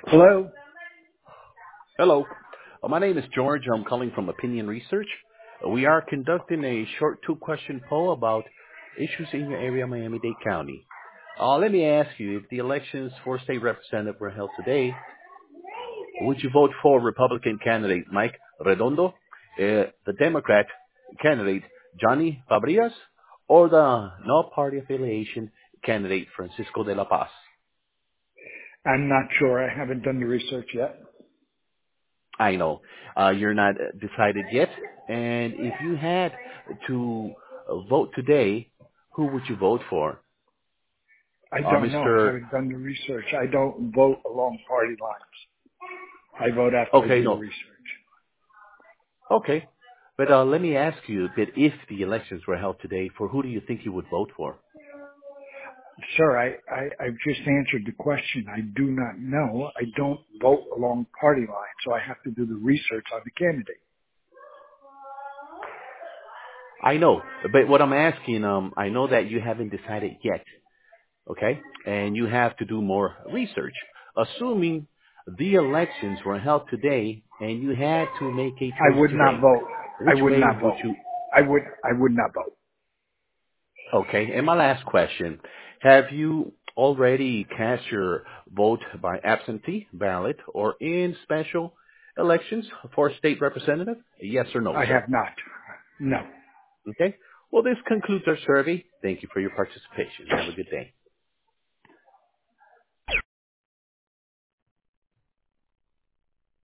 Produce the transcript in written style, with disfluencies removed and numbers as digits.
Hello. Hello. My name is George. I'm calling from Opinion Research. We are conducting a short two-question poll about issues in your area, Miami-Dade County. Let me ask you, if the elections for state representative were held today, would you vote for Republican candidate Mike Redondo, the Democrat candidate Johnny Fabrias, or the no party affiliation candidate Francisco de la Paz? I'm not sure. I haven't done the research yet. I know you're not decided yet, and if you had to vote today, who would you vote for? I don't know. I Mr. haven't done the research. I don't vote along party lines. I vote after I Okay, do the no, research. okay, but let me ask you that if the elections were held today, for who do you think you would vote for? Sir, I've just answered the question. I do not know. I don't vote along party lines, so I have to do the research on the candidate. I know, but what I'm asking, I know that you haven't decided yet, okay, and you have to do more research. Assuming the elections were held today and you had to make a I choice would not today, vote. I which would way not would vote. you? I would not vote. Okay. And my last question, have you already cast your vote by absentee ballot or in special elections for state representative? Yes or no, I sir? have not. No. Okay. Well, this concludes our survey. Thank you for your participation. Have a good day.